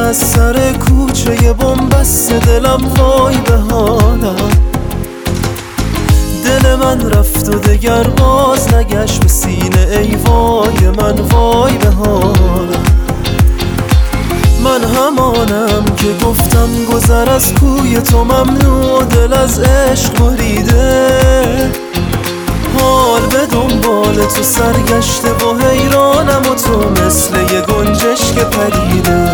از سر کوچه بنبست دلم وای به حالم. دل من رفت و دگر باز نگشت به سینه، ای وای من وای به حالم. من همانم که گفتم گذر از کوی تو ممنوع، دل از عشق بریده، حال به دنبال تو سرگشته و حیرانم و تو مثل یه گنجشک پریده.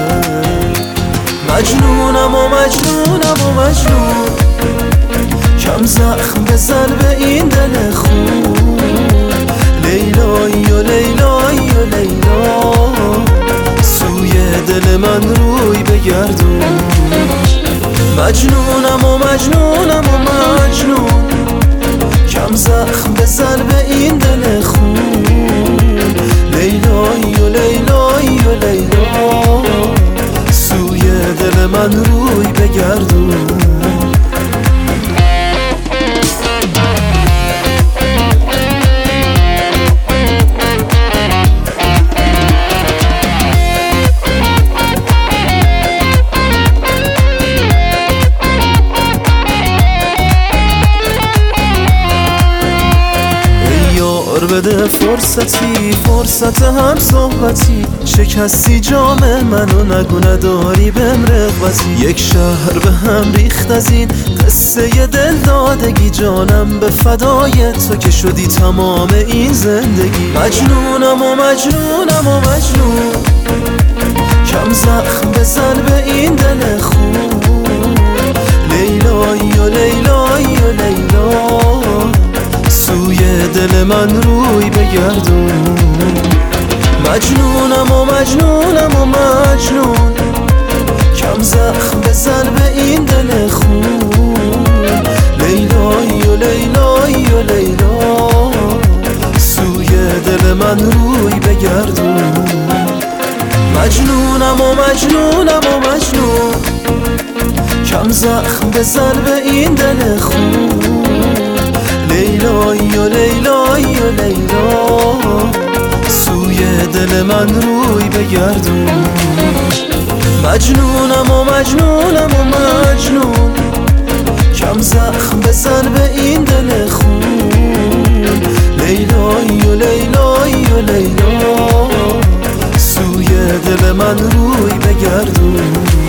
مجنونم و مجنونم و مجنون، کم زخم بزن به این دل خون. لیلایی و لیلایی و لیلا، سوی دل من روی بگردون. مجنونم و مجنونم و مجنون، کم زخم بزن به این دل خون. لیلایی و لیلایی و لیلا، سوی دل من روی بگردون. بده فرصتی، فرصت هم صحبتی، شکستی جام منو نگو نداری بهم رغبتی. یک شهر به هم ریخت از این قصه دل دادگی، جانم به فدای تو که شدی تمام این زندگی. مجنونم و مجنونم و مجنون، کم زخم بزن به این دل خون. لیلایی و لیلایی و لیلا، سوی دل من روی بگردون. مجنونم و مجنونم و مجنون، کم زخم بزن به این دل خون. لیلایی و لیلایی و لیلا، سوی دل من روی بگردون. مجنونم و مجنونم و مجنون، کم زخم بزن به این دل خون. لیلایی و لیلایی و لیلا، سوی دل من روی بگردون. مجنونم و مجنونم و مجنون، کم زخم بزن به این دل خون. لیلایی و لیلایی و لیلا، سوی دل من روی بگردون.